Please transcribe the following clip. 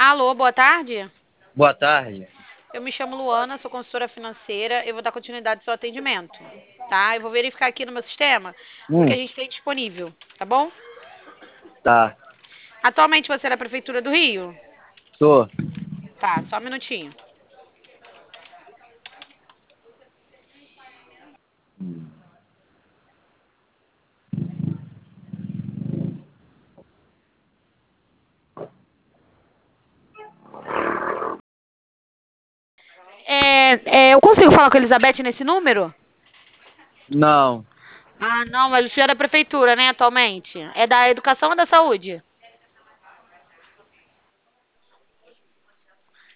Alô, boa tarde. Boa tarde. Eu me chamo Luana, sou consultora financeira. Eu vou dar continuidade ao seu atendimento, tá? Eu vou verificar aqui no meu sistema o que a Hum, gente tem disponível, tá bom? tá. Atualmente você é da Prefeitura do Rio? Tô. Tá, só um minutinho. Eu consigo falar com a Elizabeth nesse número? Não. Ah, não, mas o senhor é da Prefeitura, né, atualmente? É da Educação ou da Saúde?